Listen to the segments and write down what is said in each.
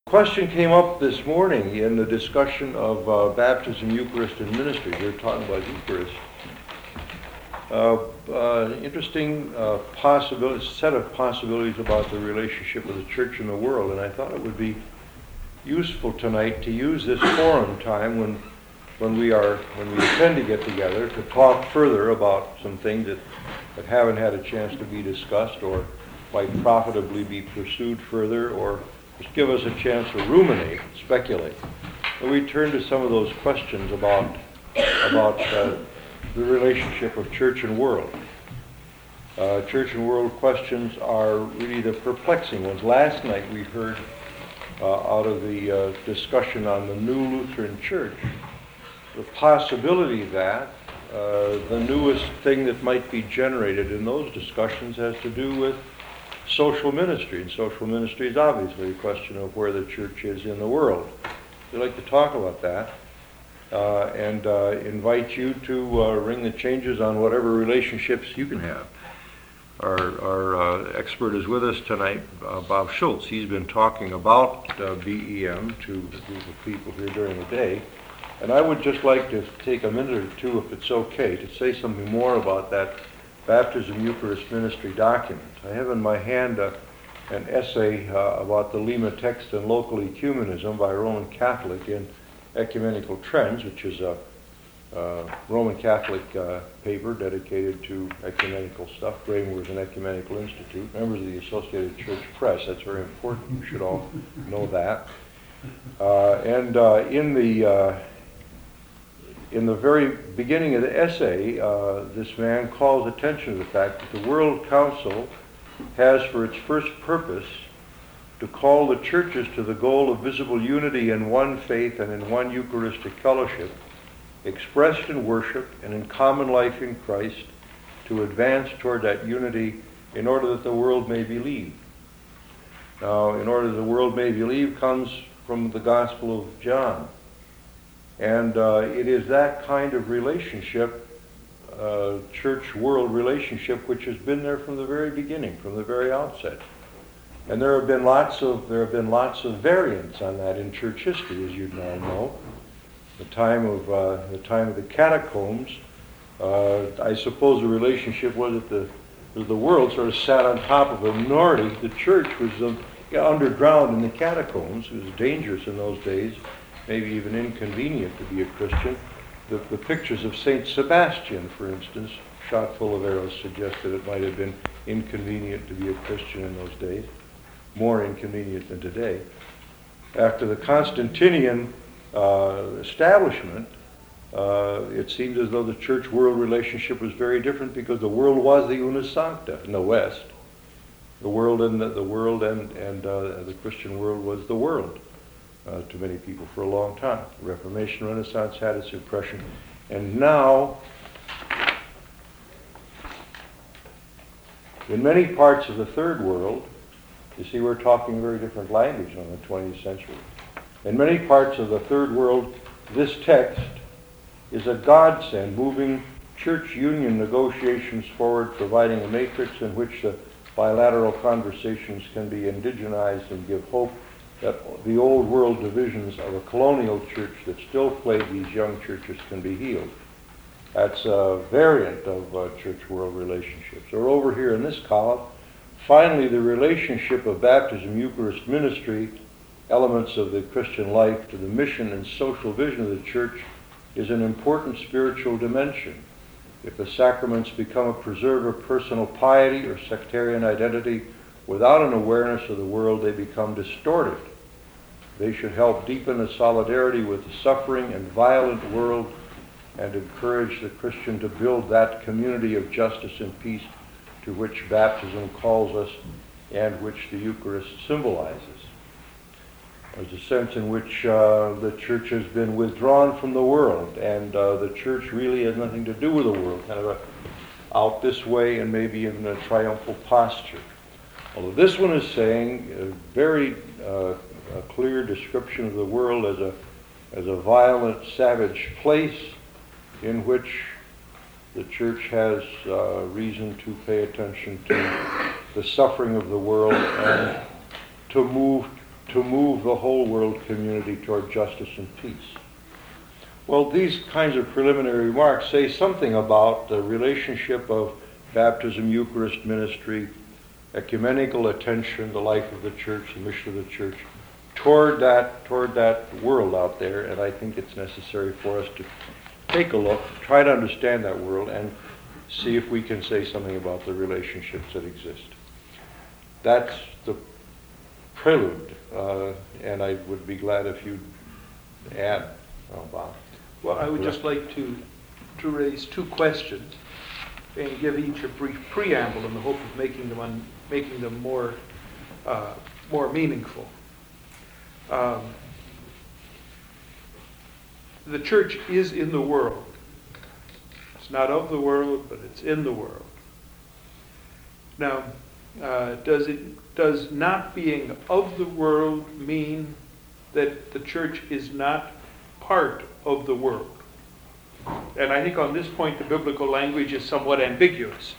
Question came up this morning in the discussion of baptism, Eucharist, and ministry. We were talking about Eucharist. Interesting set of possibilities about the relationship of the church and the world, and I thought it would be useful tonight to use this forum time when we intend to get together to talk further about some things that haven't had a chance to be discussed or might profitably be pursued further, or just give us a chance to ruminate, speculate. And we turn to some of those questions about the relationship of church and world. Church and world questions are really the perplexing ones. Last night we heard out of the discussion on the new Lutheran Church the possibility that the newest thing that might be generated in those discussions has to do with social ministry. And social ministry is obviously a question of where the church is in the world. We'd like to talk about that and invite you to ring the changes on whatever relationships you can have. Our expert is with us tonight, Bob Schultz. He's been talking about BEM to a group of people here during the day. And I would just like to take a minute or two, if it's okay, to say something more about that Baptism Eucharist Ministry document. I have in my hand an essay about the Lima text and local ecumenism by Roman Catholic in Ecumenical Trends, which is a Roman Catholic paper dedicated to ecumenical stuff. Grainworth and Ecumenical Institute, members of the Associated Church Press. That's very important. You should all know that. In the very beginning of the essay, this man calls attention to the fact that the World Council has for its first purpose to call the churches to the goal of visible unity in one faith and in one Eucharistic fellowship, expressed in worship and in common life in Christ, to advance toward that unity in order that the world may believe. Now, in order that the world may believe comes from the Gospel of John. And it is that kind of relationship, church-world relationship, which has been there from the very beginning, from the very outset. And there have been lots of variants on that in church history, as you now know. The time of the catacombs, I suppose the relationship was that the world sort of sat on top of a minority. The church was underground in the catacombs. It was dangerous in those days. Maybe even inconvenient to be a Christian. The pictures of St. Sebastian, for instance, shot full of arrows, suggested it might have been inconvenient to be a Christian in those days, more inconvenient than today. After the Constantinian establishment, it seemed as though the church-world relationship was very different, because the world was the Unus Sancta in the West. The world and the Christian world was the world. To many people for a long time. The Reformation, Renaissance had its impression. And now, in many parts of the third world, you see we're talking a very different language in the 20th century. In many parts of the third world, this text is a godsend, moving church union negotiations forward, providing a matrix in which the bilateral conversations can be indigenized and give hope that the old world divisions of a colonial church that still plague these young churches can be healed. That's a variant of church-world relationships. Or over here in this column, finally, the relationship of baptism, Eucharist ministry, elements of the Christian life to the mission and social vision of the church is an important spiritual dimension. If the sacraments become a preserver of personal piety or sectarian identity, without an awareness of the world, they become distorted. They should help deepen the solidarity with the suffering and violent world and encourage the Christian to build that community of justice and peace to which baptism calls us and which the Eucharist symbolizes. There's a sense in which the church has been withdrawn from the world, and the church really has nothing to do with the world, kind of out this way and maybe in a triumphal posture. Although this one is saying a very clear description of the world as a violent, savage place in which the church has reason to pay attention to the suffering of the world and to move to move the whole world community toward justice and peace. Well, these kinds of preliminary remarks say something about the relationship of baptism, Eucharist ministry, ecumenical attention, the life of the church, the mission of the church, toward that world out there. And I think it's necessary for us to take a look, try to understand that world, and see if we can say something about the relationships that exist. That's the prelude, and I would be glad if you'd add, Bob. Well, I would just like to raise two questions and give each a brief preamble in the hope of making them more meaningful. The church is in the world. It's not of the world, but it's in the world. Now, does not being of the world mean that the church is not part of the world? And I think on this point the biblical language is somewhat ambiguous.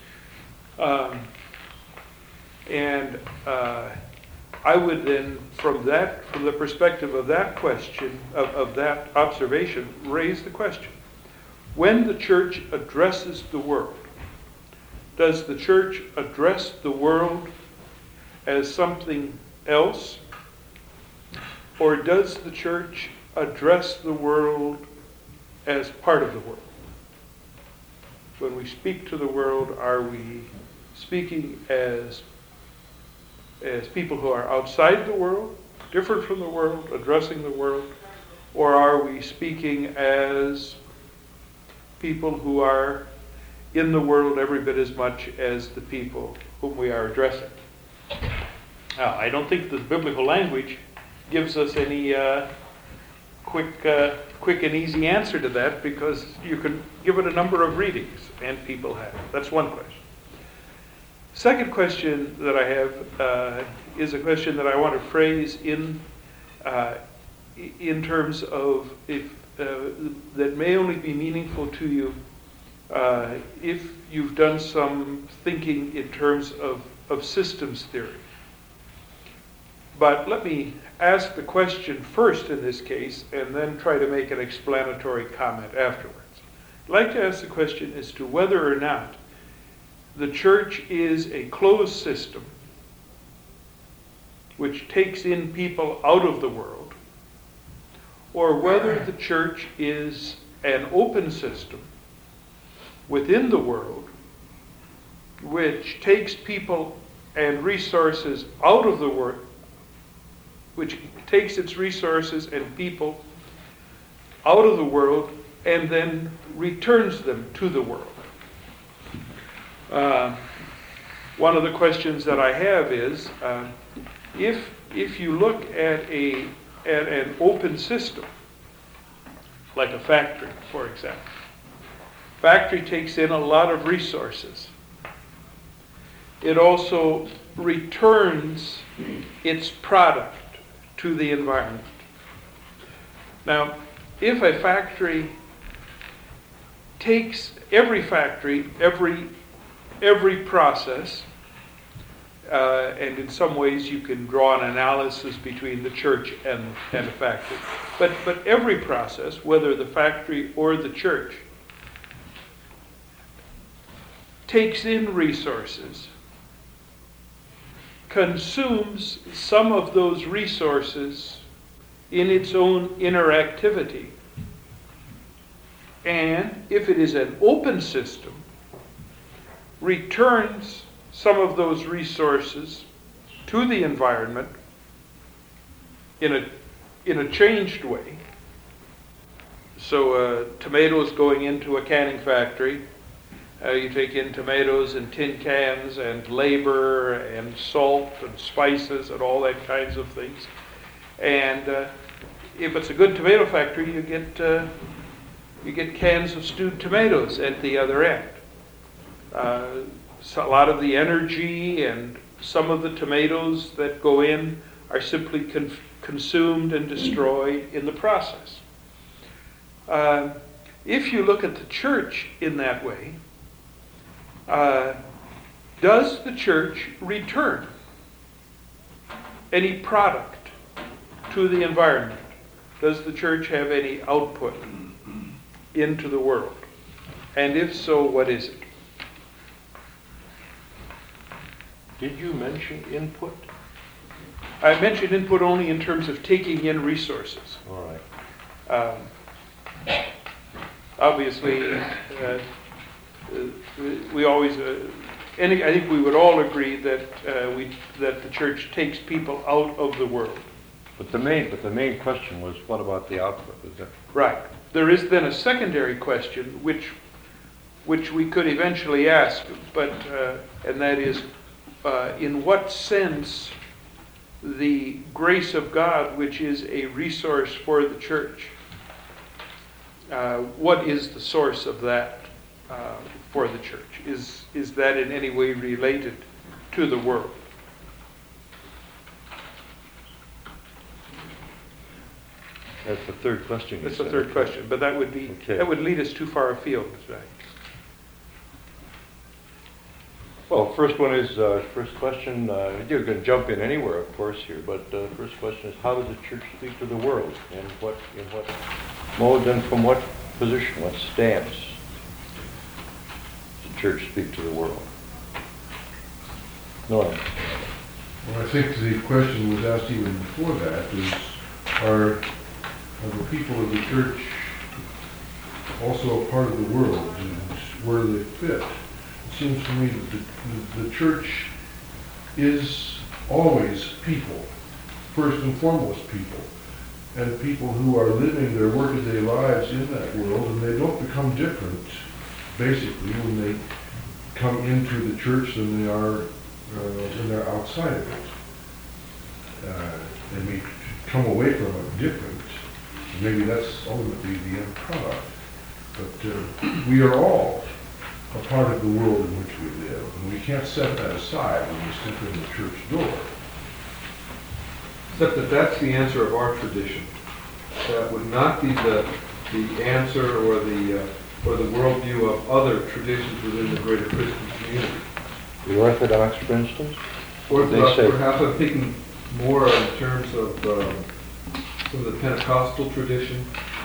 I would then, from the perspective of that question, of that observation, raise the question: when the church addresses the world, does the church address the world as something else, or does the church address the world as part of the world? When we speak to the world, are we speaking as people who are outside the world, different from the world, addressing the world, or are we speaking as people who are in the world every bit as much as the people whom we are addressing? Now, I don't think the biblical language gives us any quick and easy answer to that, because you can give it a number of readings, and people have. That's one question. Second question that I have is a question that I want to phrase in terms of that may only be meaningful to you if you've done some thinking in terms of systems theory. But let me ask the question first in this case, and then try to make an explanatory comment afterwards. I'd like to ask the question as to whether or not the church is a closed system which takes in people out of the world, or whether the church is an open system within the world which takes people and resources out of the world, which takes its resources and people out of the world and then returns them to the world. One of the questions that I have is, if you look at an open system, like a factory, for example, factory takes in a lot of resources. It also returns its product to the environment. Now, if a factory takes every process, and in some ways you can draw an analysis between the church and the factory. But every process, whether the factory or the church, takes in resources, consumes some of those resources in its own inner activity, and if it is an open system, returns some of those resources to the environment in a changed way. So tomatoes going into a canning factory, you take in tomatoes and tin cans and labor and salt and spices and all that kinds of things. And if it's a good tomato factory, you get cans of stewed tomatoes at the other end. So a lot of the energy and some of the tomatoes that go in are simply consumed and destroyed in the process. If you look at the church in that way, does the church return any product to the environment, does the church have any output into the world? And if so, what is it? Did you mention input? I mentioned input only in terms of taking in resources. All right. Obviously, we always, I think we would all agree that that the church takes people out of the world. But the main question was, what about the output? Is that Right. There is then a secondary question which we could eventually ask, but and that is, in what sense the grace of God, which is a resource for the church, what is the source of that for the church? Is that in any way related to the world? That's the third question. That's the third question, but that would lead us too far afield, right? Well, first question, you can jump in anywhere, of course, here, but the first question is, how does the church speak to the world? In what mode and from what position, what stance does the church speak to the world? Norm. Well, I think the question was asked even before that, is are the people of the church also a part of the world, and where do they fit? It seems to me that the church is always people, first and foremost people, and people who are living their workaday lives in that world, and they don't become different, basically, when they come into the church than they are when they're outside of it. They may come away from it different. Maybe that's ultimately the end product. But we are all a part of the world in which we live, and we can't set that aside when we step in the church door. Except that that's the answer of our tradition. That would not be the answer or the worldview of other traditions within the greater Christian community. The Orthodox, for instance? Orthodox, They say, perhaps I'm thinking more in terms of some of the Pentecostal tradition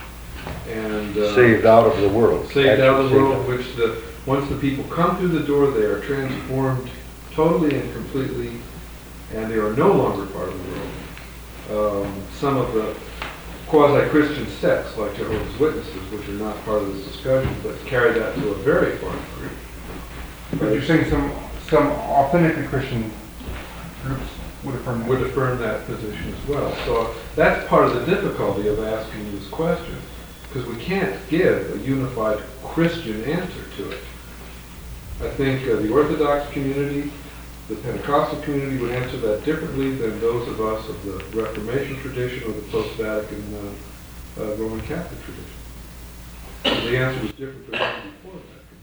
and saved out of the world. saved out of the world, which once the people come through the door, they are transformed totally and completely, and they are no longer part of the world. Some of the quasi-Christian sects, like Jehovah's Witnesses, which are not part of this discussion, but carry that to a very far degree. But you're saying some authentically Christian groups would affirm that. Position as well. So that's part of the difficulty of asking this question, because we can't give a unified Christian answer to it. I think the Orthodox community, the Pentecostal community would answer that differently than those of us of the Reformation tradition or the post-Vatican Roman Catholic tradition. So the answer was different from that before Vatican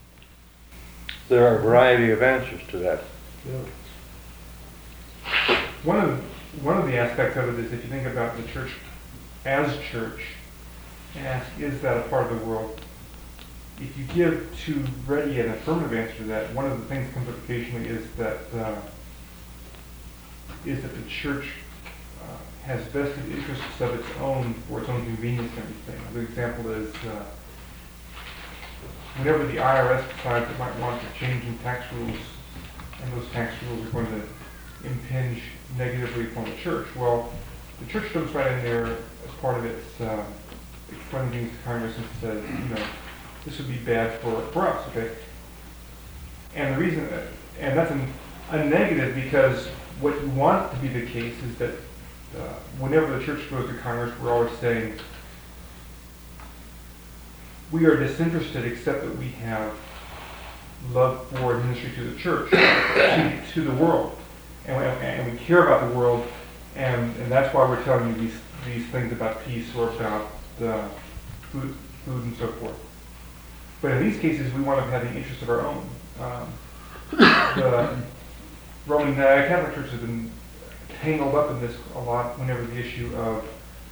II. There are a variety of answers to that. Yeah. One of the aspects of it is if you think about the church as church and ask, is that a part of the world? If you give too ready an affirmative answer to that, one of the things that comes up occasionally is that the church has vested interests of its own for its own convenience and everything. Another example is whenever the IRS decides it might want to change in tax rules, and those tax rules are going to impinge negatively upon the church. Well, the church jumps right in there as part of its explaining things to Congress and says, this would be bad for us, okay? And the reason, and that's a negative, because what you want to be the case is that whenever the church goes to Congress, we're always saying, we are disinterested except that we have love for ministry to the church, to the world. And we care about the world, and that's why we're telling you these things about peace or about food and so forth. But in these cases, we want to have the interests of our own. The Roman Catholic Church has been tangled up in this a lot whenever the issue of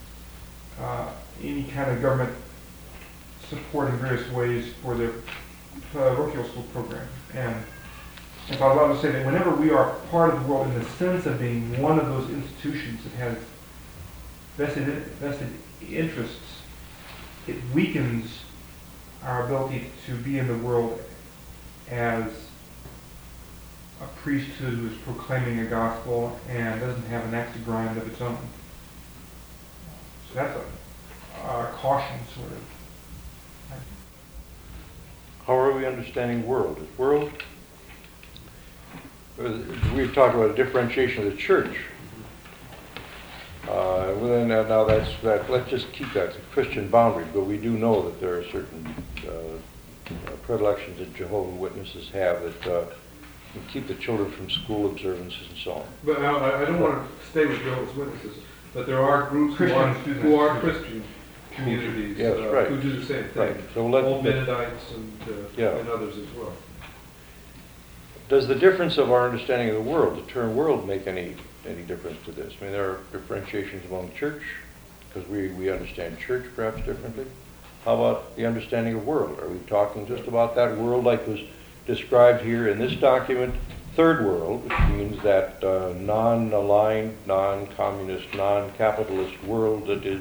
any kind of government support in various ways for their parochial school program. And if I was allowed to say that whenever we are part of the world in the sense of being one of those institutions that has vested interests, it weakens our ability to be in the world as a priesthood who is proclaiming a gospel and doesn't have an axe to grind of its own. So that's a caution, sort of. How are we understanding world? Is world? We've talked about a differentiation of the church. Now let's just keep that a Christian boundary, but we do know that there are certain predilections that Jehovah's Witnesses have that keep the children from school observances and so on. But I don't want to stay with Jehovah's Witnesses, but there are groups who are Christian communities Yes, right. who do the same thing. Right. So Old Mennonites and others as well. Does the difference of our understanding of the world, the term world, make any difference to this? I mean, there are differentiations among church, because we understand church perhaps differently. How about the understanding of world? Are we talking just about that world like was described here in this document, third world, which means that non-aligned, non-communist, non-capitalist world that is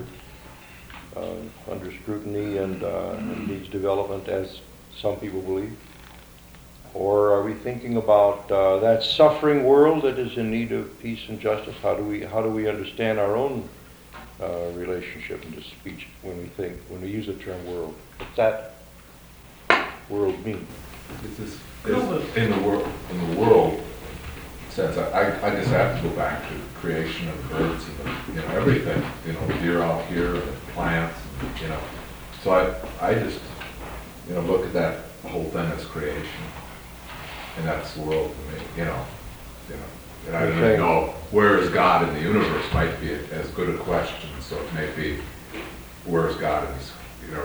under scrutiny and needs development, as some people believe? Or are we thinking about that suffering world that is in need of peace and justice? How do we understand our own relationship into speech when we use the term world? What's that world mean? In the world sense, I just have to go back to creation of birds and everything, deer out here and plants, So I just look at that whole thing as creation, and that's the world to me, And I don't even know where is God in the universe might be as good a question. So it may be where is God in this,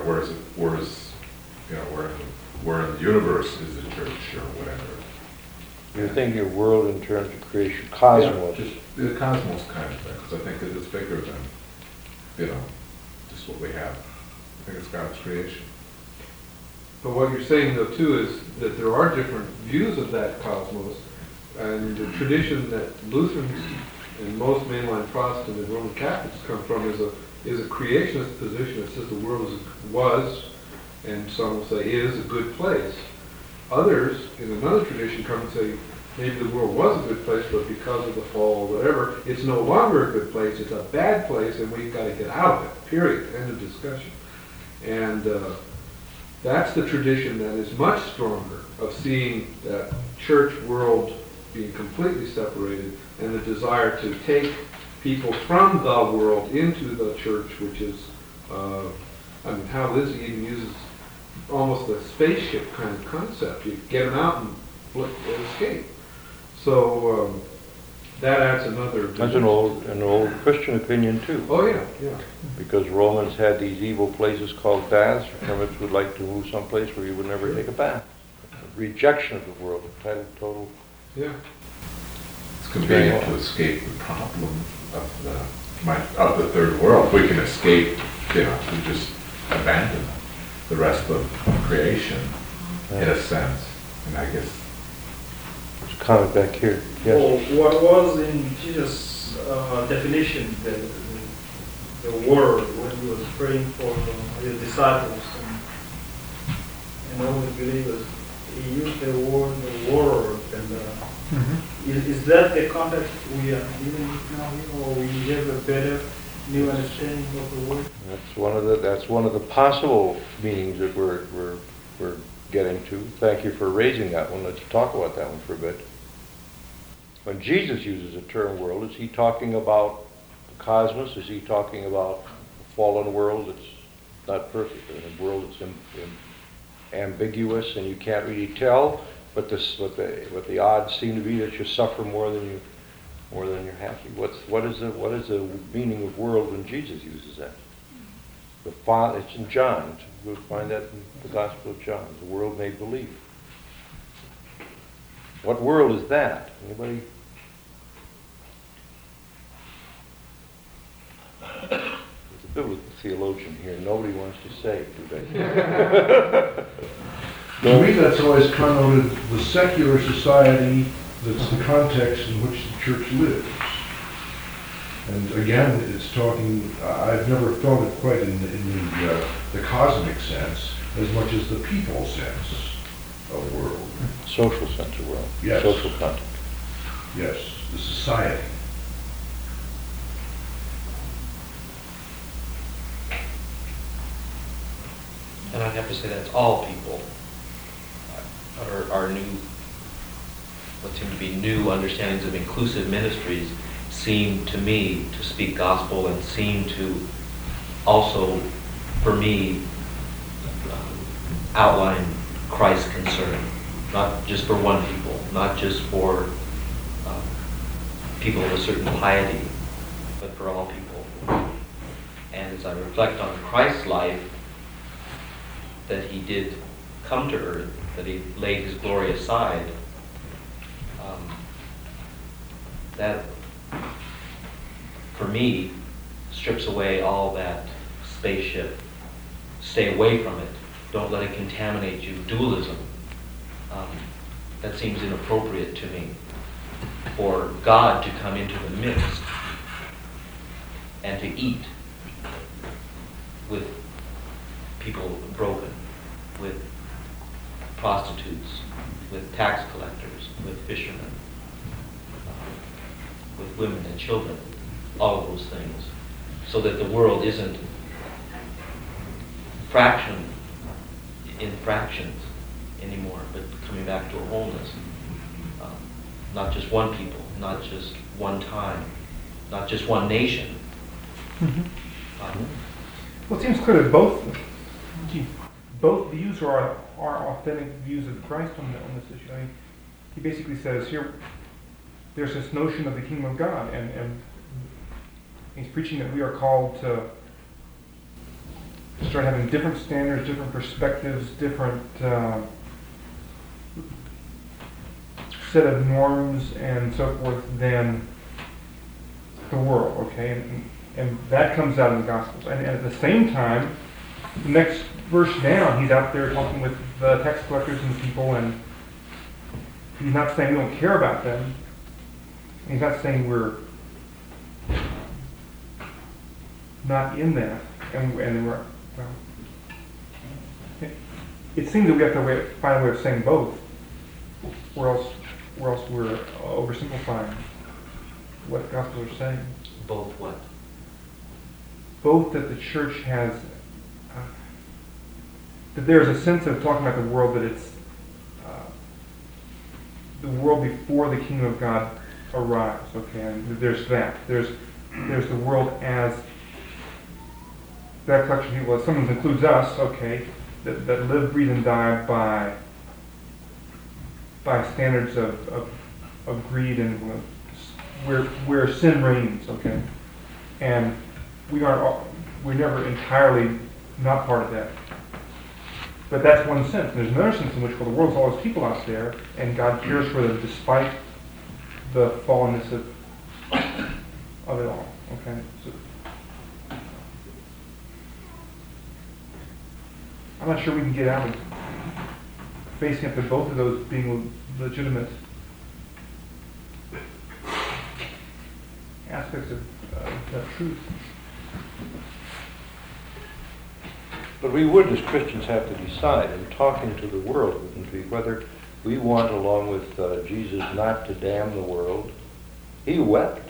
where in the universe is the church or whatever. You're thinking of world in terms of creation, cosmos. Yeah, just the cosmos kind of thing, because I think that it's bigger than, just what we have. I think it's God's creation. But what you're saying, though, too, is that there are different views of that cosmos, and the tradition that Lutherans and most mainline Protestant and Roman Catholics come from is a creationist position that says the world was, and some will say is, a good place. Others, in another tradition, come and say maybe the world was a good place, but because of the fall or whatever, it's no longer a good place, it's a bad place, and we've got to get out of it, period, end of discussion. And that's the tradition that is much stronger of seeing that church world being completely separated, and the desire to take people from the world into the church, which is, how Lizzie even uses almost a spaceship kind of concept. You get them out and escape. So that adds another. That's an old Christian opinion too. Oh yeah. Because Romans had these evil places called baths. Hermits would like to move someplace where you would never take a bath. Rejection of the world, total. Yeah. It's convenient to escape the problem of the third world. We can escape, we just abandon the rest of creation, in a sense. And I guess. There's a comment back here. Yes. Well, what was in Jesus' definition, the word, when he was praying for his disciples and all the believers? He used the word, and is that the context we are dealing with now, or we have a better new understanding of the word? That's one of the possible meanings that we're getting to. Thank you for raising that one. Let's talk about that one for a bit. When Jesus uses the term world, is he talking about the cosmos? Is he talking about a fallen world that's not perfect, a world that's ambiguous and you can't really tell? But what the odds seem to be that you suffer more than you're happy. What is the meaning of world when Jesus uses that? The Father, it's in John. We'll find that in the Gospel of John. The world made believe. What world is that? Anybody? There's a biblical theologian here. Nobody wants to say, do they? To me, that's always connoted the secular society that's the context in which the church lives. And again, it's talking, I've never felt it quite in the cosmic sense as much as the people sense of world. Social sense of world. Yes. Social context. Yes, the society. And I'd have to say that's all people. Our new, what seem to be new understandings of inclusive ministries seem to me to speak gospel and seem to also, for me, outline Christ's concern, not just for one people, not just for people of a certain piety, but for all people. And as I reflect on Christ's life, that he did come to earth, that he laid his glory aside, that, for me, strips away all that spaceship. Stay away from it. Don't let it contaminate you. Dualism. That seems inappropriate to me. For God to come into the midst and to eat with people broken, with prostitutes, with tax collectors, with fishermen, with women and children, all of those things, so that the world isn't fractioned in fractions anymore, but coming back to a wholeness. Not just one people, not just one time, not just one nation. Well, it seems clear that both views are authentic views of Christ on this issue. I mean, he basically says here, there's this notion of the kingdom of God, and he's preaching that we are called to start having different standards, different perspectives, different set of norms and so forth than the world, okay? And that comes out in the Gospels. And at the same time, the next verse down, he's out there talking with the tax collectors and people, and he's not saying we don't care about them. He's not saying we're not in that, and we're, well, it seems that we have to find a way of saying both, or else we're oversimplifying what the Gospels are saying. Both what? Both that the church has, that there's a sense of talking about the world, that it's the world before the kingdom of God arrives, okay? And there's that. There's the world as that collection of people, as someone includes us, okay, that live, breathe, and die by standards of greed and where sin reigns, okay? And we're never entirely not part of that. But that's one sense. And there's another sense in which, well, the world's all those people out there, and God cares for them despite the fallenness of it all, okay? So, I'm not sure we can get out of facing up to both of those being legitimate aspects of that truth. But we would, as Christians, have to decide in talking to the world, wouldn't we, whether we want, along with Jesus, not to damn the world. He wept.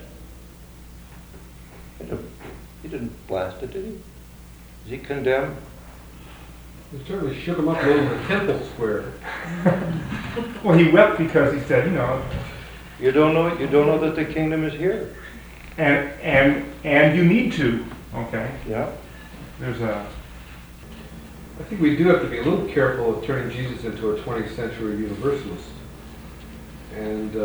He didn't blast it, did he? Is he condemned? It certainly shook him up a little in the temple square. Well, he wept because he said, You don't know that the kingdom is here. and you need to, okay? Yeah. I think we do have to be a little careful of turning Jesus into a 20th century universalist. And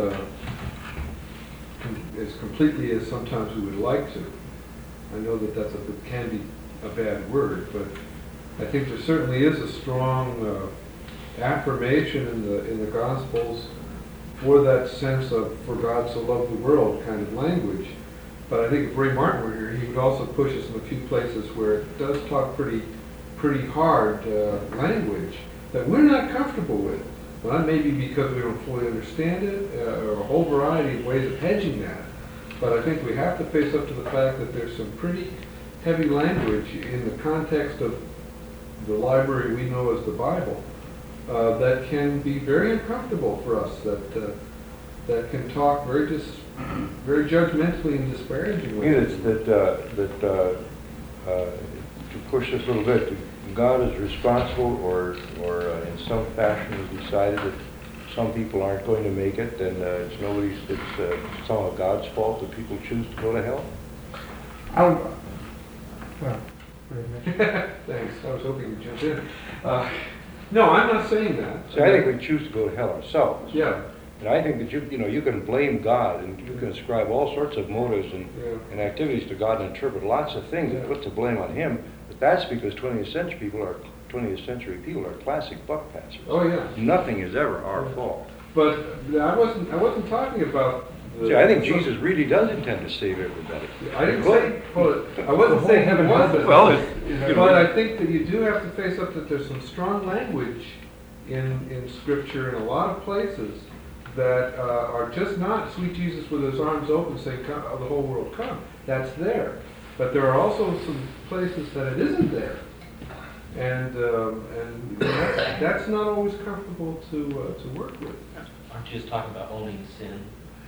as completely as sometimes we would like to. I know that can be a bad word, but I think there certainly is a strong affirmation in the Gospels for that sense of "for God so loved the world" kind of language. But I think if Ray Martin were here, he would also push us in a few places where it does talk pretty hard language that we're not comfortable with. Well, that may be because we don't fully understand it, or a whole variety of ways of hedging that. But I think we have to face up to the fact that there's some pretty heavy language in the context of the library we know as the Bible that can be very uncomfortable for us, that can talk very judgmentally and disparagingly. It's to push this a little bit, God is responsible or in some fashion has decided that some people aren't going to make it, and it's somehow God's fault that people choose to go to hell? I don't, well, go ahead, Mitch. Thanks, I was hoping you'd jump in. No, I'm not saying that. See, I think we choose to go to hell ourselves. Yeah, And I think that you can blame God, and you can ascribe all sorts of motives and activities to God and interpret lots of things and put the blame on Him. But that's because 20th century people are classic buck passers. oh yeah. Nothing is ever our fault. But I wasn't talking about the... See, I think Jesus really does intend to save everybody. I didn't say, I wasn't saying heaven was, Well, but I think that you do have to face up that there's some strong language in Scripture in a lot of places that are just not sweet Jesus with his arms open saying, "Come, the whole world come." That's there. But there are also some places that it isn't there. And that's not always comfortable to work with. Aren't you just talking about owning sin?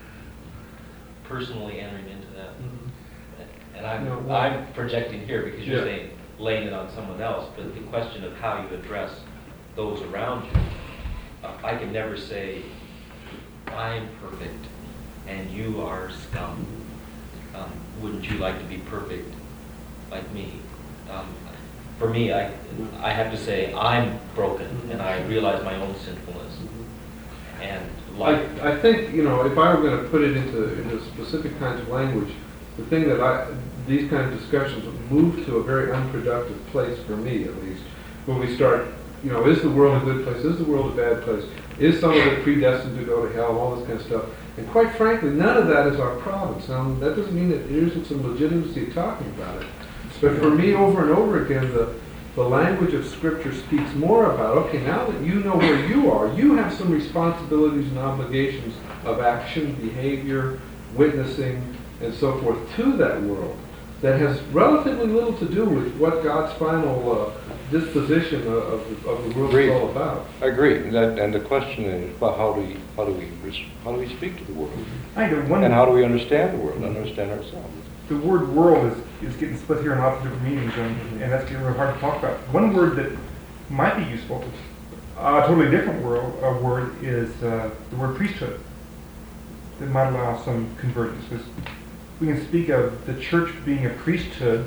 Personally entering into that? And I'm projecting here because you're saying laying it on someone else, but the question of how you address those around you, I can never say, I'm perfect and you are scum. Wouldn't you like to be perfect like me? For me, I have to say I'm broken and I realize my own sinfulness. And I think, if I were going to put it into specific kinds of language, the thing that these kinds of discussions move to a very unproductive place, for me at least, when we start, is the world a good place? Is the world a bad place? Is some of it predestined to go to hell? All this kind of stuff. And quite frankly, none of that is our province. Now, that doesn't mean that there isn't some legitimacy of talking about it. But for me, over and over again, the language of Scripture speaks more about, okay, now that you know where you are, you have some responsibilities and obligations of action, behavior, witnessing, and so forth to that world that has relatively little to do with what God's final disposition of the world is all about. I agree. And the question is, well, how do we speak to the world? I think that And how do we understand the world, understand ourselves? the word world is getting split here in lots of different meanings, and that's getting really hard to talk about. One word that might be useful, a totally different word, is the word priesthood. That might allow some convergence. Because we can speak of the church being a priesthood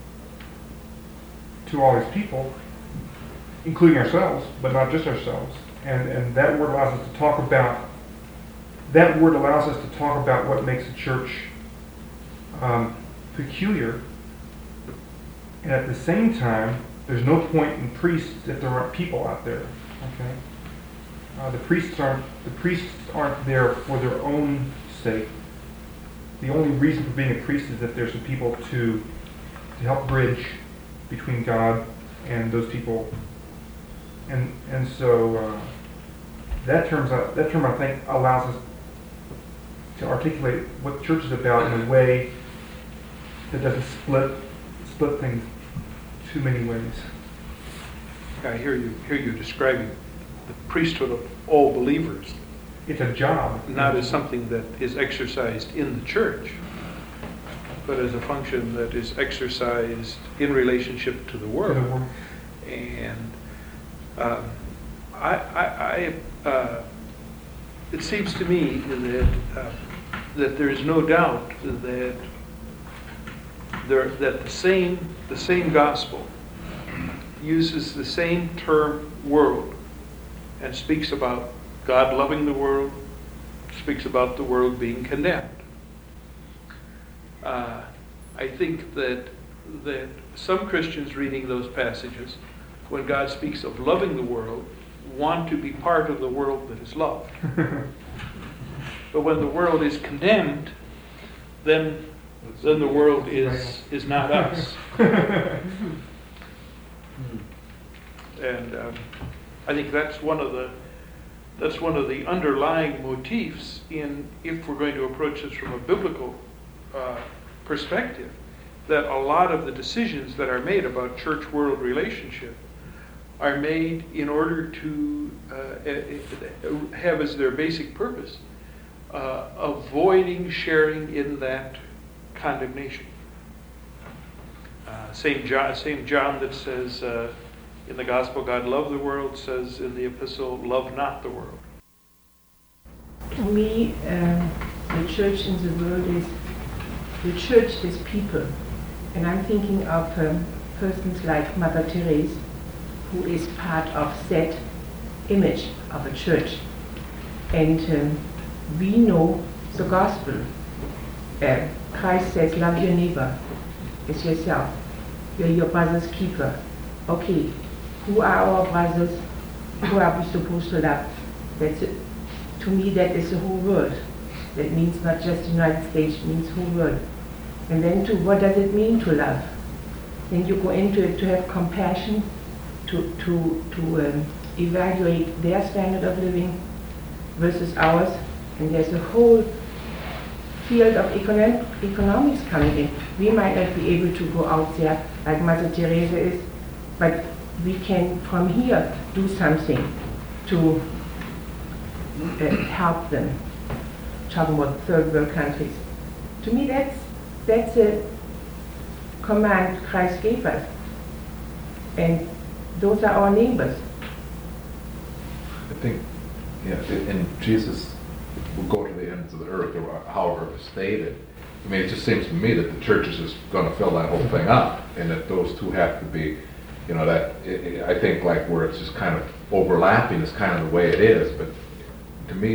to all these people, including ourselves, but not just ourselves. And that word allows us to talk about. That word allows us to talk about what makes a church peculiar, and at the same time, there's no point in priests if there aren't people out there. Okay, the priests aren't there for their own sake. The only reason for being a priest is if there's some people to help bridge between God and those people, and so that term I think allows us to articulate what the church is about in a way that doesn't split things too many ways. I hear you describing the priesthood of all believers, It's a job. not as something that is exercised in the church, but as a function that is exercised in relationship to the world. And it seems to me that there is no doubt that the same gospel uses the same term "world" and speaks about God loving the world, speaks about the world being condemned. I think that some Christians reading those passages, when God speaks of loving the world, want to be part of the world that is loved. But when the world is condemned, then the world is not us. And I think that's one of the underlying motifs in, if we're going to approach this from a biblical perspective that a lot of the decisions that are made about church-world relationship are made in order to have as their basic purpose avoiding sharing in that condemnation. Same John that says in the gospel, God loved the world, says in the epistle, love not the world. To me, the church in the world is, the church is people. And I'm thinking of persons like Mother Teresa, who is part of that image of a church. And we know the gospel. Christ says, love your neighbor as yourself. You're your brother's keeper. Okay, who are our brothers? Who are we supposed to love? That's it. To me, that is the whole world. That means not just the United States, it means the whole world. And then what does it mean to love? Then you go into it to have compassion, to evaluate their standard of living versus ours. And there's a whole field of economics coming in. We might not be able to go out there like Mother Teresa is, but we can from here do something to help them. Talking about third world countries. To me, that's a command Christ gave us. And those are our neighbors. I think, and Jesus will go to the ends of the earth, or however it was stated. I mean, it just seems to me that the church is just going to fill that whole thing up, and that those two have to be, I think like where it's just kind of overlapping is kind of the way it is. But to me,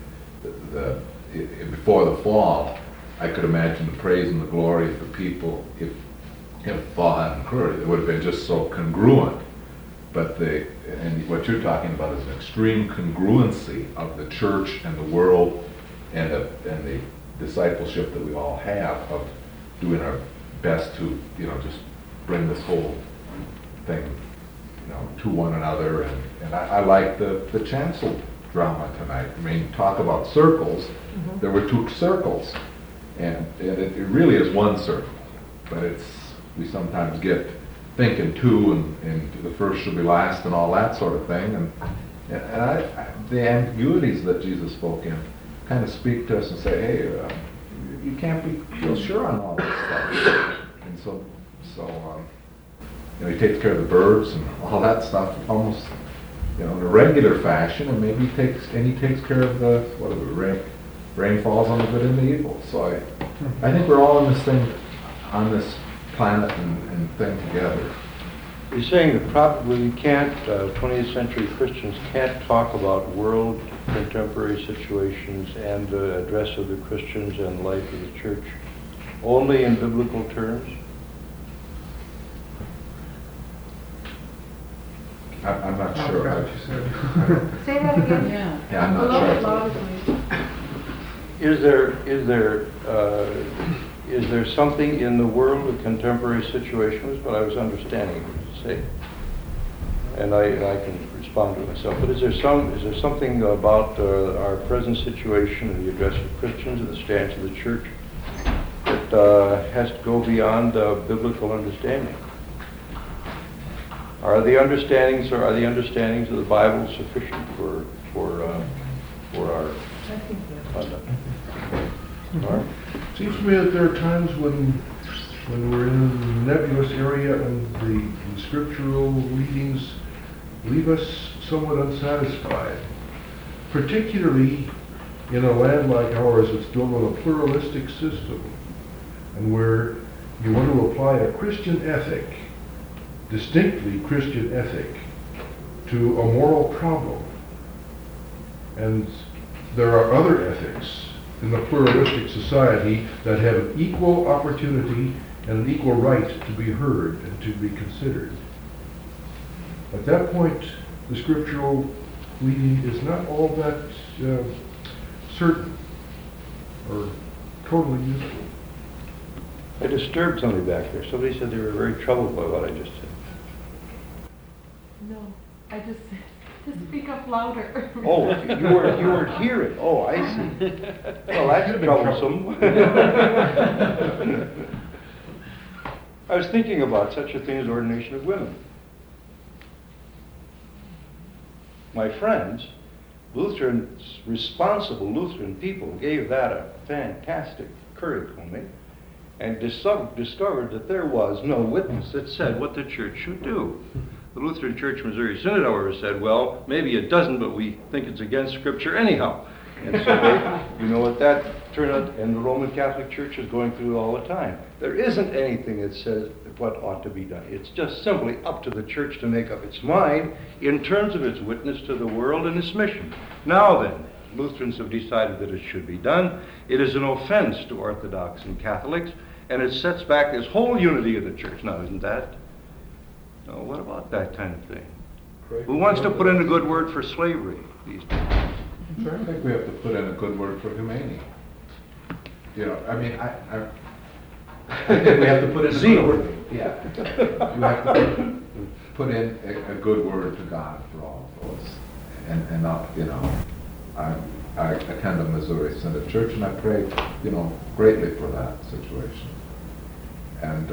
before the fall, I could imagine the praise and the glory of the people if the fall hadn't occurred. It would have been just so congruent. But and what you're talking about is an extreme congruency of the church and the world and the discipleship that we all have of doing our best to, just bring this whole thing, to one another. And I like the chancel drama tonight. I mean, talk about circles. Mm-hmm. There were two circles, and it really is one circle, but we sometimes get thinking two, and the first should be last, and all that sort of thing. And the ambiguities that Jesus spoke in kind of speak to us and say, hey, you can't be real sure on all this stuff. And so he takes care of the birds and all that stuff almost, in a regular fashion, and maybe he takes care of the rain falls on the good and the evil. So I think we're all in this thing, on this planet and thing together. You're saying that probably you can't, 20th century Christians can't talk about world contemporary situations and the address of the Christians and life of the church only in biblical terms? I'm not sure. Say that again. Yeah, I'm not sure. Is there something in the world of contemporary situations, but I was understanding what you say, and I can respond to myself, but is there something about our present situation and the address of Christians and the stance of the church that has to go beyond biblical understanding? Are the understandings of the Bible sufficient for our conduct? All right. Seems to me that there are times when we're in a nebulous area and the scriptural readings leave us somewhat unsatisfied, particularly in a land like ours that's built on a pluralistic system, and where you want to apply a Christian ethic, distinctly Christian ethic, to a moral problem. And there are other ethics in the pluralistic society that have an equal opportunity and an equal right to be heard and to be considered. At that point, the scriptural reading is not all that certain or totally useful. I disturbed somebody back there. Somebody said they were very troubled by what I just said. No, I just To speak up louder. Oh, you weren't hearing. Oh, I see. Well, that's troublesome. I was thinking about such a thing as ordination of women. My friends, responsible Lutheran people gave that a fantastic curriculum and discovered that there was no witness that said what the church should do. The Lutheran Church Missouri Synod, however, said, well, maybe it doesn't, but we think it's against Scripture anyhow. And so they, you know what that turned out, and the Roman Catholic Church is going through it all the time. There isn't anything that says what ought to be done. It's just simply up to the church to make up its mind in terms of its witness to the world and its mission. Now then, Lutherans have decided that it should be done. It is an offense to Orthodox and Catholics, and it sets back this whole unity of the church. Now, isn't that? No, what about that kind of thing? Who wants to put in a good word for slavery these days? I think we have to put in a good word for humanity. You know, I mean, I think we have to put in a good word. Yeah. You have to put in a good word to God for all of us. And not, you know, I attend a Missouri Synod church, and I pray, you know, greatly for that situation. And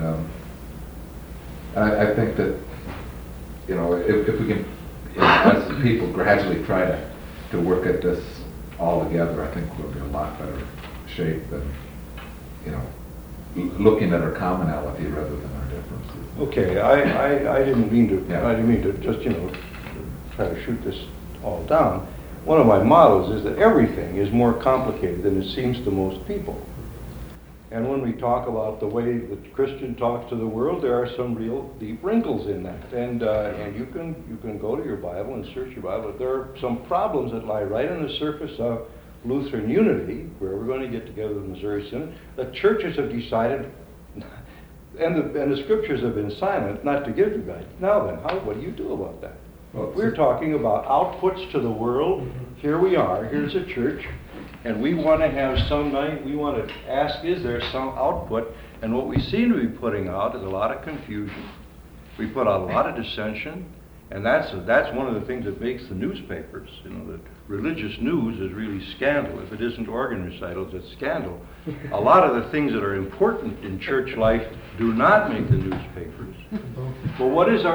I think that, you know, if we can, you know, as people gradually try to work at this all together, I think we'll be in a lot better shape than, you know, looking at our commonality rather than our differences. Okay, I didn't mean to. Yeah. I didn't mean to just, you know, try to shoot this all down. One of my models is that everything is more complicated than it seems to most people. And when we talk about the way the Christian talks to the world, there are some real deep wrinkles in that. And you can go to your Bible and search your Bible. There are some problems that lie right on the surface of Lutheran unity, where we're going to get together with the Missouri Synod. The churches have decided, and the scriptures have been silent, not to give you guys. Now then, what do you do about that? Well, We're talking about outputs to the world. Here we are. Here's a church. And we want to have we want to ask, is there some output? And what we seem to be putting out is a lot of confusion. We put out a lot of dissension, and that's one of the things that makes the newspapers. You know, the religious news is really scandal. If it isn't organ recitals, it's scandal. A lot of the things that are important in church life do not make the newspapers. Well, what is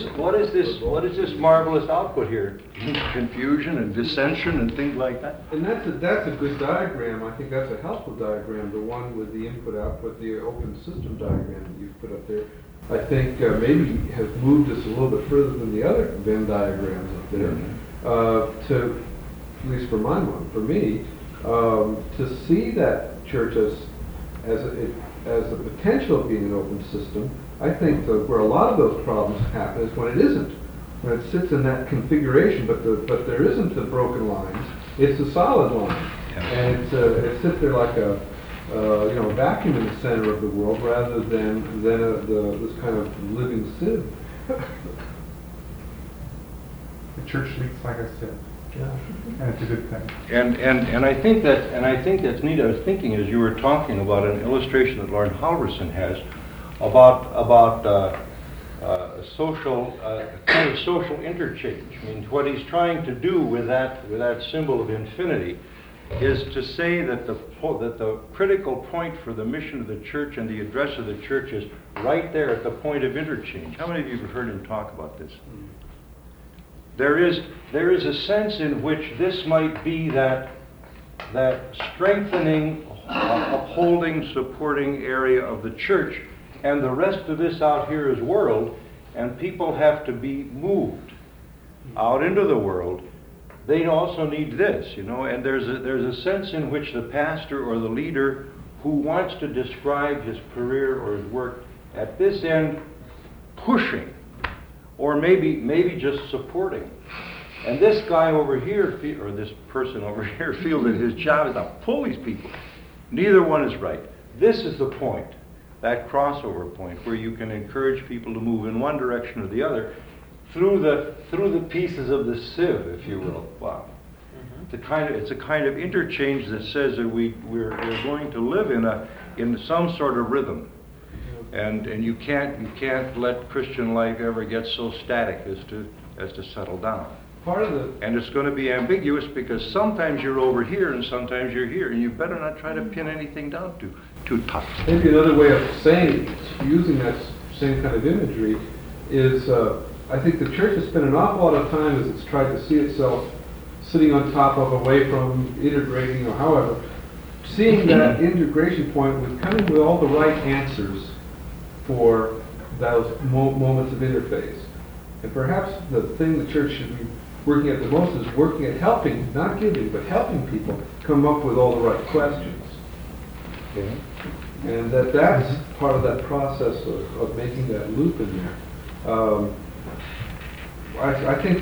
this marvelous output here? Confusion and dissension and things like that. And that's a good diagram. I think that's a helpful diagram, the one with the input-output, the open system diagram that you've put up there. I think maybe has moved us a little bit further than the other Venn diagrams up there, to, at least for me, to see that church as a potential of being an open system. I think where a lot of those problems happen is when it isn't. When it sits in that configuration, but there isn't the broken lines. It's a solid line, and it sits there like a vacuum in the center of the world rather than this kind of living sieve. The church sleeps like a sieve. Yeah. And it's a good thing. And I think that's neat. I was thinking as you were talking about an illustration that Lauren Halverson has about kind of social interchange. I mean, what he's trying to do with that symbol of infinity is to say that the critical point for the mission of the church and the address of the church is right there at the point of interchange. How many of you have heard him talk about this? There is a sense in which this might be that strengthening, upholding, supporting area of the church, and the rest of this out here is world, and people have to be moved out into the world. They also need this, you know, and there's a sense in which the pastor or the leader who wants to describe his career or his work at this end pushing, or maybe just supporting. And this guy over here, or this person over here, feels that his job is to pull these people. Neither one is right. This is the point, that crossover point, where you can encourage people to move in one direction or the other through the pieces of the sieve, if you will. Wow. It's a kind of interchange that says that we're going to live in some sort of rhythm. And you can't let Christian life ever get so static as to settle down. part of the, And it's going to be ambiguous because sometimes you're over here and sometimes you're here, and you better not try to pin anything down too tight. maybe another way of saying, using that same kind of imagery is, I think the church has spent an awful lot of time as it's tried to see itself sitting on top of, away from, integrating, or however, seeing that integration point with coming with all the right answers for those moments of interface. And perhaps the thing the church should be working at the most is working at helping, not giving, but helping people come up with all the right questions. Okay. And that's part of that process of making that loop in there. I think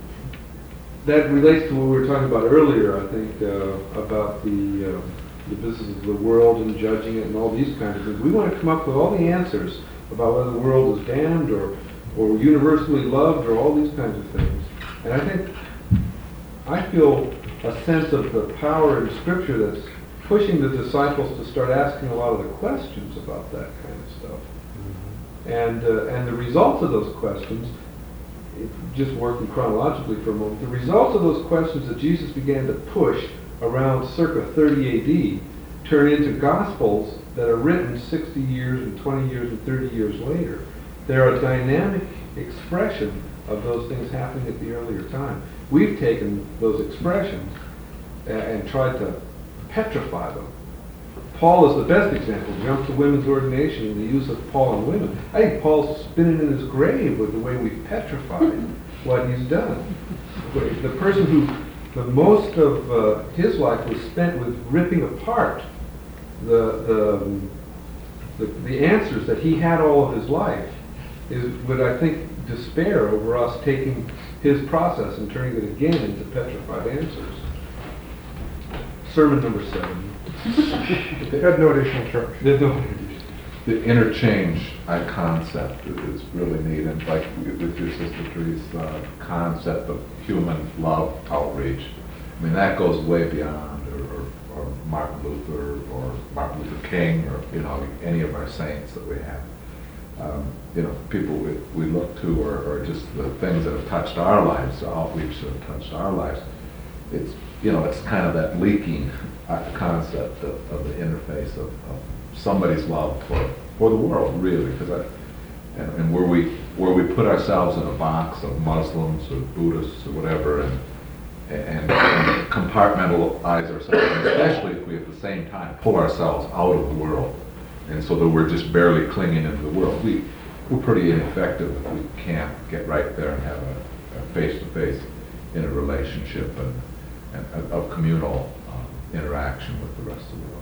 that relates to what we were talking about earlier, I think, about the business of the world and judging it and all these kinds of things. We want to come up with all the answers about whether the world is damned or universally loved or all these kinds of things. And I feel a sense of the power in Scripture that's pushing the disciples to start asking a lot of the questions about that kind of stuff. And the results of those questions, just working chronologically for a moment, the results of those questions that Jesus began to push around circa 30 AD turn into Gospels that are written 60 years and 20 years and 30 years later. They're a dynamic expression of those things happening at the earlier time. We've taken those expressions and tried to petrify them. Paul is the best example. Jump to women's ordination and the use of Paul and women. I think Paul's spinning in his grave with the way we've petrified what he's done. The person who the most of his life was spent with ripping apart the answers that he had all of his life would, I think, despair over us taking his process and turning it again into petrified answers. Sermon number 7. They had no additional charge. The interchange concept is really neat, and like with your sister There's concept of human love outreach. I mean, that goes way beyond, or Martin Luther, or Martin Luther King, or any of our saints that we have. People we look to, or just the things that have touched our lives, the outreach that have touched our lives. It's it's kind of that leaking concept of the interface of somebody's love for the world, really, because and where we put ourselves in a box of Muslims or Buddhists or whatever, and compartmentalize ourselves, and especially if we at the same time pull ourselves out of the world, and so that we're just barely clinging into the world. We're pretty ineffective if we can't get right there and have a face-to-face in a relationship and of communal interaction with the rest of the world.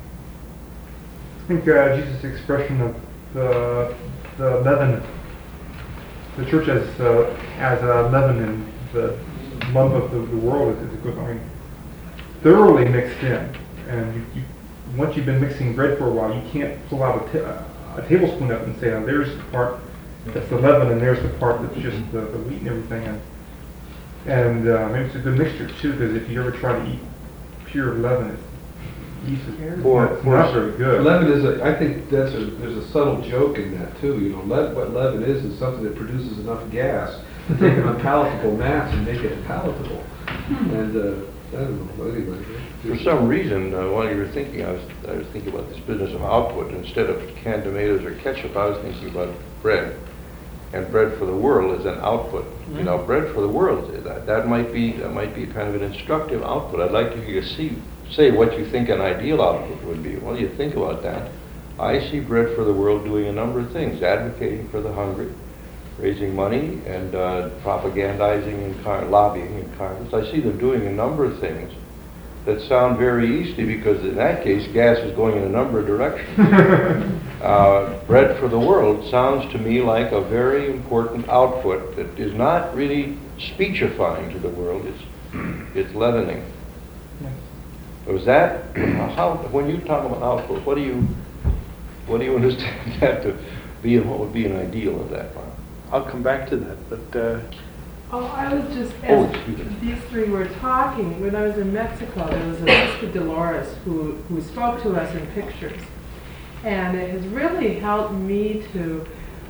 I think Jesus' expression of the leaven, the church as a leaven in the lump of the world is a good, thoroughly mixed in. And once you've been mixing bread for a while, you can't pull out a tablespoon up and say, oh, there's the part that's the leaven and there's the part that's just the wheat and everything. And maybe it's a good mixture too, because if you ever try to eat pure leaven, yeast is not very good. Leaven is I think there's a subtle joke in that too. What leaven is something that produces enough gas to take an unpalatable mass and make it palatable. And I don't know, anyway. For some reason, while you were thinking, I was thinking about this business of output. Instead of canned tomatoes or ketchup, I was thinking about bread. And bread for the world is an output. Bread for the world, that might be kind of an instructive output. I'd like to hear you say what you think an ideal output would be. While you think about that, I see Bread for the World doing a number of things, advocating for the hungry, raising money, and propagandizing and lobbying in Congress. I see them doing a number of things that sound very easy, because in that case, gas is going in a number of directions. Bread for the World sounds to me like a very important output that is not really speechifying to the world, it's leavening. Yes. Was that, when you talk about output, what do you understand that to be, and what would be an ideal of that? I'll come back to that, but I was just, Oh, as excuse me. these three were talking, when I was in Mexico, there was a Sister Dolores who spoke to us in pictures. And it has really helped me to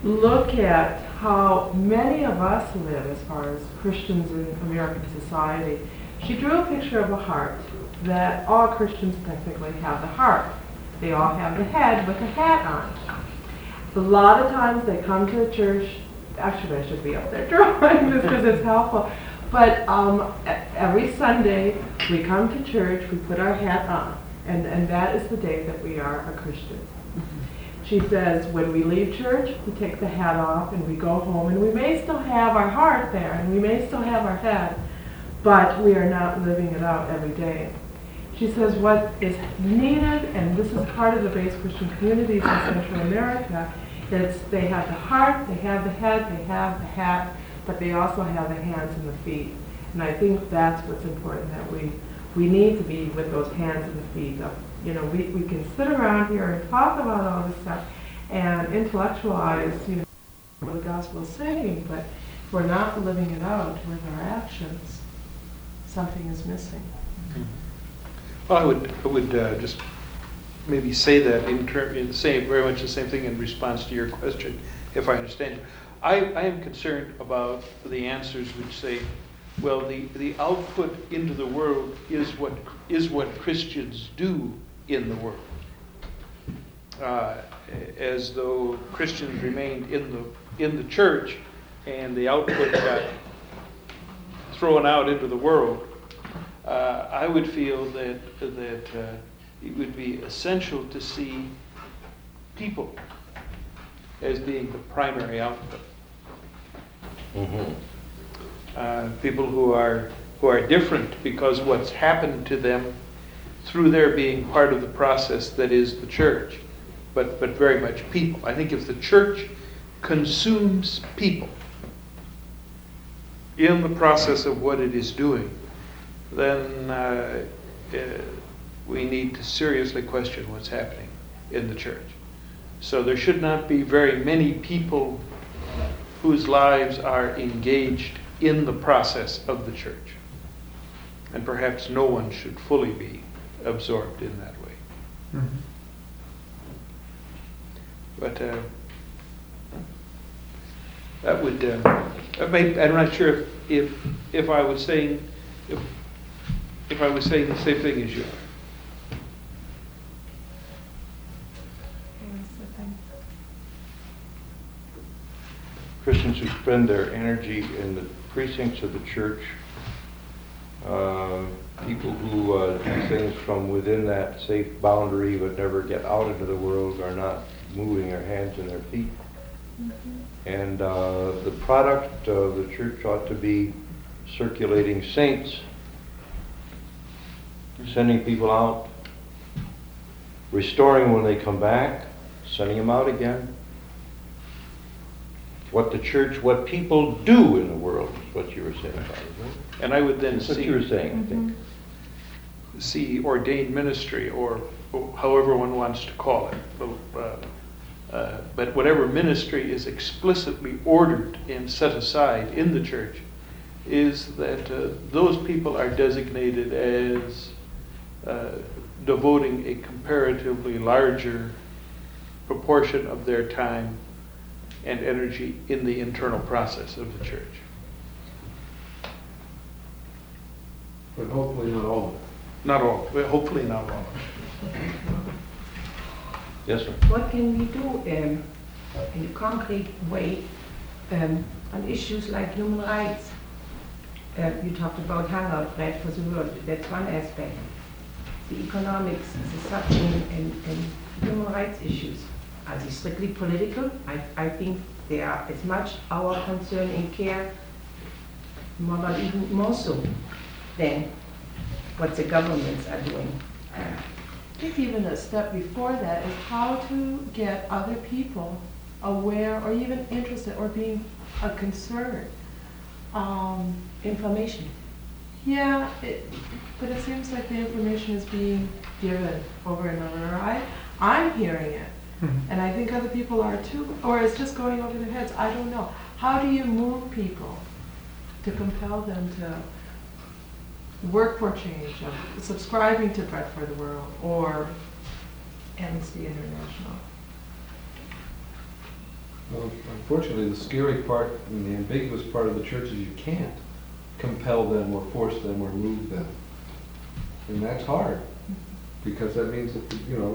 look at how many of us live as far as Christians in American society, she drew a picture of a heart, that all Christians technically have the heart. They all have the head with a hat on. A lot of times they come to a church, actually I should be up there drawing this because it's helpful, but every Sunday we come to church, we put our hat on, and that is the day that we are a Christian. She says when we leave church, we take the hat off and we go home, and we may still have our heart there and we may still have our head, but we are not living it out every day. She says what is needed, and this is part of the base Christian communities in Central America, is they have the heart, they have the head, they have the hat, but they also have the hands and the feet. And I think that's what's important, that we need to be with those hands and the feet. We can sit around here and talk about all this stuff and intellectualize, what the gospel is saying, but if we're not living it out with our actions, something is missing. Well, I would just maybe say that very much the same thing in response to your question, if I understand you. I am concerned about the answers which say, well, the output into the world is what Christians do in the world, as though Christians remained in the church and the output got thrown out into the world. I would feel that it would be essential to see people as being the primary output. People who are different because what's happened to them through their being part of the process that is the church, but very much people. I think if the church consumes people in the process of what it is doing, then we need to seriously question what's happening in the church. So there should not be very many people whose lives are engaged in the process of the church. And perhaps no one should fully be absorbed in that way. Mm-hmm. But that would, I'm not sure if I was saying, if I was saying the same thing as you are. Christians who spend their energy in the precincts of the church, people who do things from within that safe boundary but never get out into the world, are not moving their hands and their feet. And the product of the church ought to be circulating saints, sending people out, restoring when they come back, sending them out again. What the church, what people do in the world is what you were saying about it. And I would then That's what you were saying, I think. see ordained ministry, or however one wants to call it. But whatever ministry is explicitly ordered and set aside in the church, is that those people are designated as devoting a comparatively larger proportion of their time and energy in the internal process of the church. But hopefully not all of it. Not all, well, hopefully not all. Yes, sir. What can we do in a concrete way on issues like human rights? You talked about hunger, bread for the world. That's one aspect. The economics is such in human rights issues. Are they strictly political? I think they are as much our concern and care, but even more so than what the governments are doing. I think even a step before that is how to get other people aware or even interested or being a concern. Information. Yeah, but it seems like the information is being given over and over. I'm hearing it, and I think other people are too, or it's just going over their heads. I don't know. How do you move people to compel them to work for change, of subscribing to Bread for the World or Amnesty International? Well, unfortunately, the scary part and the ambiguous part of the church is you can't compel them or force them or move them. And that's hard, because that means that, you know,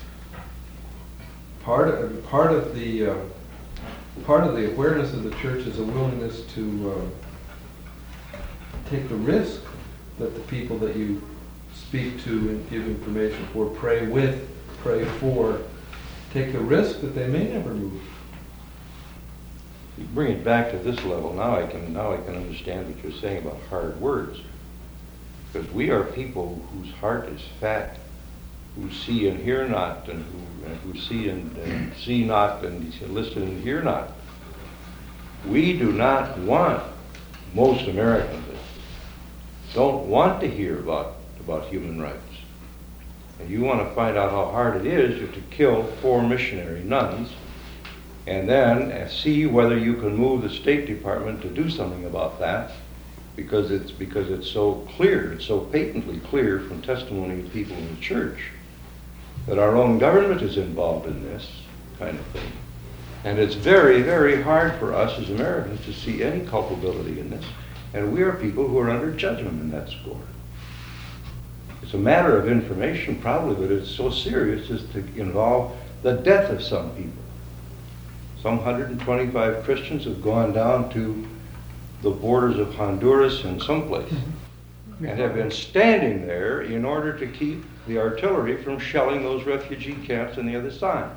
part of the awareness of the church is a willingness to take the risk that the people that you speak to and give information for, pray with, pray for, take the risk that they may never move. You bring it back to this level, now I can understand what you're saying about hard words. Because we are people whose heart is fat, who see and hear not, and who see and see not, and listen and hear not. We do not want, most Americans don't want to hear about human rights. And you want to find out how hard it is to kill 4 missionary nuns, and then see whether you can move the State Department to do something about that, because it's so clear, it's so patently clear from testimony of people in the church that our own government is involved in this kind of thing. And it's very, very hard for us as Americans to see any culpability in this, and we are people who are under judgment in that score. It's a matter of information probably, but it's so serious as to involve the death of some people. Some 125 Christians have gone down to the borders of Honduras and someplace, and have been standing there in order to keep the artillery from shelling those refugee camps on the other side.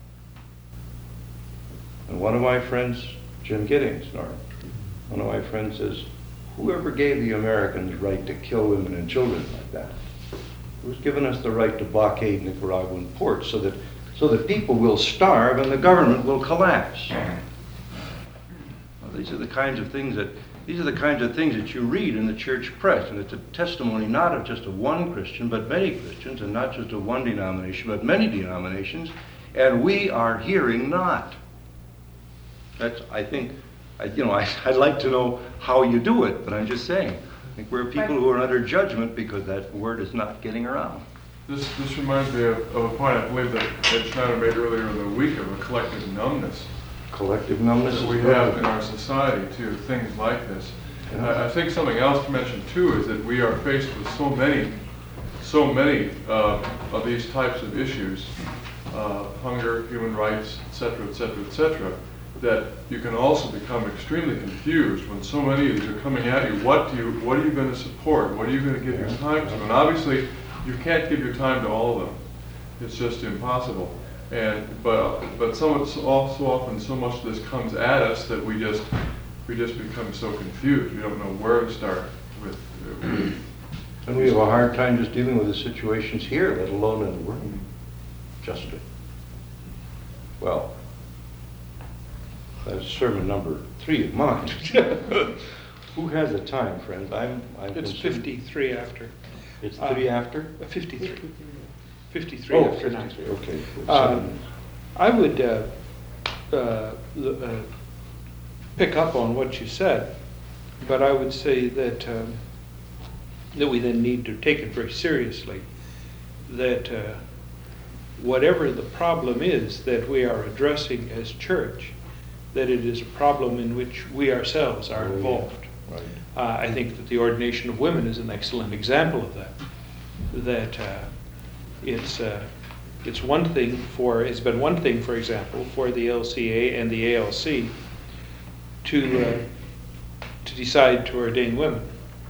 And one of my friends, Jim Giddings, one of my friends says, whoever gave the Americans right to kill women and children like that? Who's given us the right to blockade Nicaraguan ports so that people will starve and the government will collapse? Well, these are the kinds of things that you read in the church press, and it's a testimony not of just of one Christian, but many Christians, and not just of one denomination, but many denominations, and we are hearing not. That's, I think, I'd like to know how you do it, but I'm just saying, I think we're people who are under judgment because that word is not getting around. This reminds me of a point I believe that Schneider made earlier in the week of a collective numbness. Collective numbness that we have in our society to things like this. I think something else to mention too is that we are faced with so many of these types of issues, hunger, human rights, etc., that you can also become extremely confused when so many of these are coming at you. What are you going to support? What are you going to give your time to? And obviously, you can't give your time to all of them. It's just impossible. But so often so much of this comes at us that we just become so confused. We don't know where to start with. And we have a hard time just dealing with the situations here, let alone in the world. Justly. Well, that's sermon number 3 of mine. Who has the time, friends? It's 53 after. It's 3 after? 53. 53 Oh, after 53, okay. I would pick up on what you said, but I would say that we then need to take it very seriously, that whatever the problem is that we are addressing as church, that it is a problem in which we ourselves are involved. Right. I think that the ordination of women is an excellent example of that. That it's been one thing, for example, for the LCA and the ALC to decide to ordain women.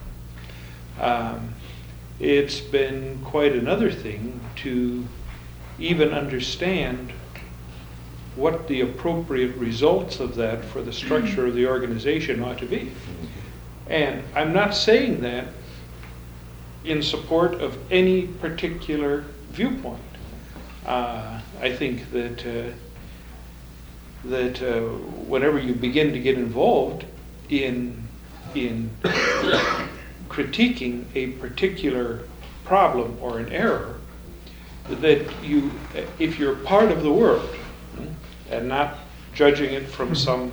It's been quite another thing to even understand what the appropriate results of that for the structure of the organization ought to be. And I'm not saying that in support of any particular viewpoint. I think that whenever you begin to get involved in critiquing a particular problem or an error, that if you're part of the world and not judging it from some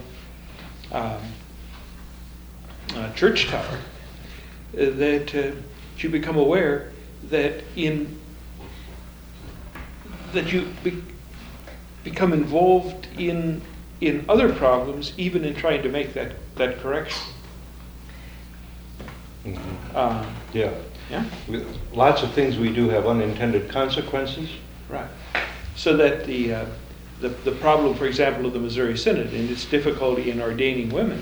church tower, that you become aware that become involved in in other problems, even in trying to make that correction. Yeah. Yeah? Lots of things we do have unintended consequences. Right. So that the problem, for example, of the Missouri Synod and its difficulty in ordaining women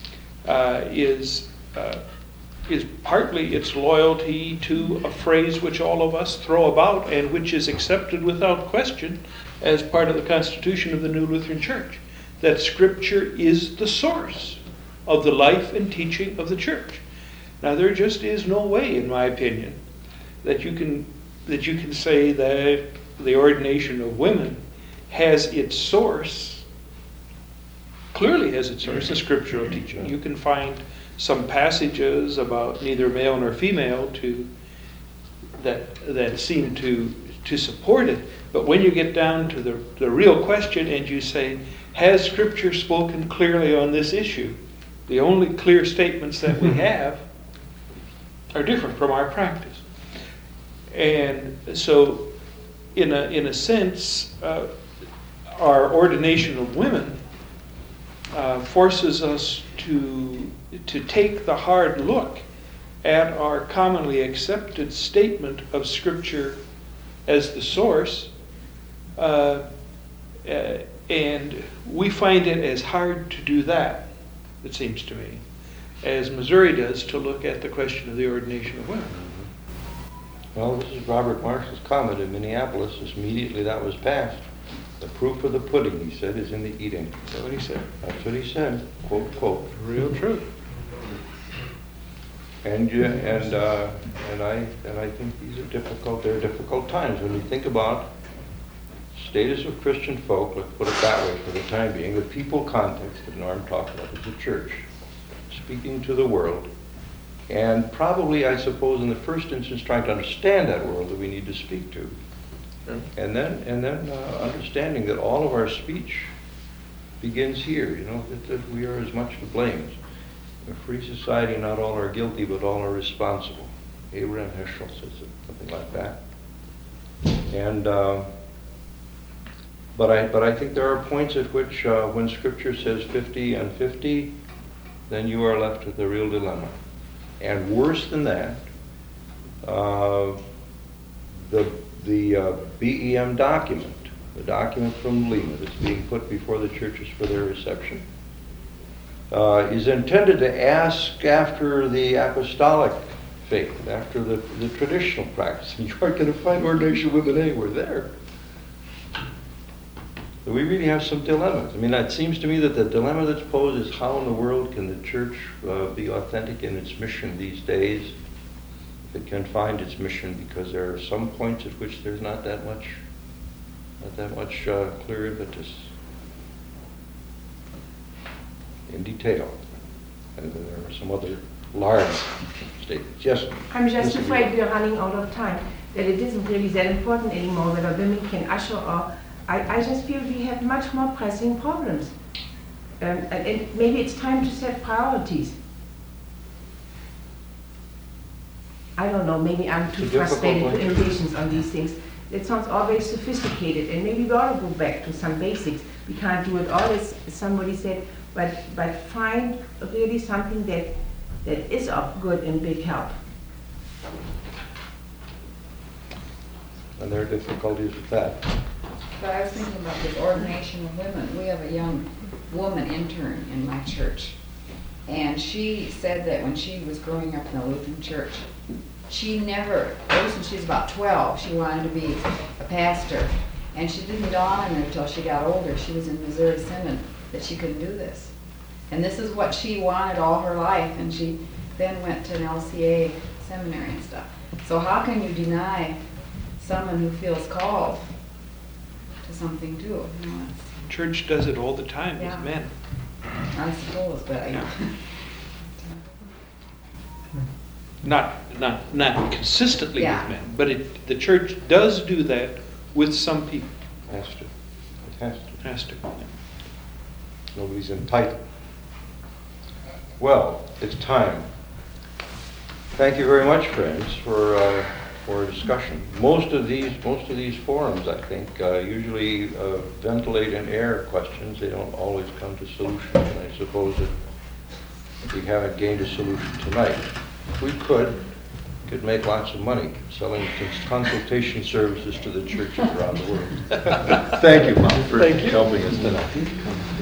is partly its loyalty to a phrase which all of us throw about and which is accepted without question as part of the Constitution of the New Lutheran Church, that Scripture is the source of the life and teaching of the Church. Now, there just is no way, in my opinion, that you can say that the ordination of women has its source, clearly has its source, in scriptural teaching. You can find some passages about neither male nor female that seem to support it. But when you get down to the real question and you say, has Scripture spoken clearly on this issue? The only clear statements that we have are different from our practice. And so, in a sense, our ordination of women forces us to take the hard look at our commonly accepted statement of Scripture as the source, and we find it as hard to do that, it seems to me, as Missouri does to look at the question of the ordination of women. Well, this is Robert Marshall's comment in Minneapolis. Immediately that was passed. The proof of the pudding, he said, is in the eating. Is that what he said? That's what he said. Quote, quote. Real truth. And I think these are difficult. They're difficult times when you think about status of Christian folk. Let's put it that way for the time being. The people context that Norm talked about is the church speaking to the world, and probably, I suppose, in the first instance, trying to understand that world that we need to speak to, and then understanding that all of our speech begins here. You know that we are as much to blame. In a free society, not all are guilty, but all are responsible. Abraham Heschel says something like that. And but I think there are points at which, when Scripture says 50 and 50, then you are left with a real dilemma. And worse than that, the BEM document, the document from Lima that's being put before the churches for their reception, is intended to ask after the apostolic faith, after the traditional practice. And you aren't going to find ordination women anywhere there. So we really have some dilemmas. I mean, it seems to me that the dilemma that's posed is how in the world can the church be authentic in its mission these days, if it can find its mission, because there are some points at which there's not that much clear impetus in detail. And then there are some other large statements. Yes? I'm just afraid we're running out of time, that it isn't really that important anymore whether women can usher or... I just feel we have much more pressing problems. And maybe it's time to set priorities. I don't know, maybe I'm too frustrated with invitations on these things. It sounds all very sophisticated, and maybe we ought to go back to some basics. We can't do it all, as somebody said, but find really something that is of good and big help. And there are difficulties with that. But I was thinking about this ordination of women. We have a young woman intern in my church. And she said that when she was growing up in the Lutheran church, she never, ever since she was about 12, she wanted to be a pastor. And she didn't dawn on her until she got older. She was in Missouri Synod that she couldn't do this. And this is what she wanted all her life. And she then went to an LCA seminary and stuff. So how can you deny someone who feels called to something too? You know, Church does it all the time Yeah. with men. I suppose, but Yeah. Not consistently Yeah. with men, but the church does do that with some people. Has to. It has to. Has to. Nobody's entitled. Well, it's time. Thank you very much, friends, for for a discussion. Most of these forums, I think, usually ventilate and air questions. They don't always come to solutions, and I suppose that we haven't gained a solution tonight. We could make lots of money selling consultation services to the churches around the world. Thank you, Bob, for helping us tonight.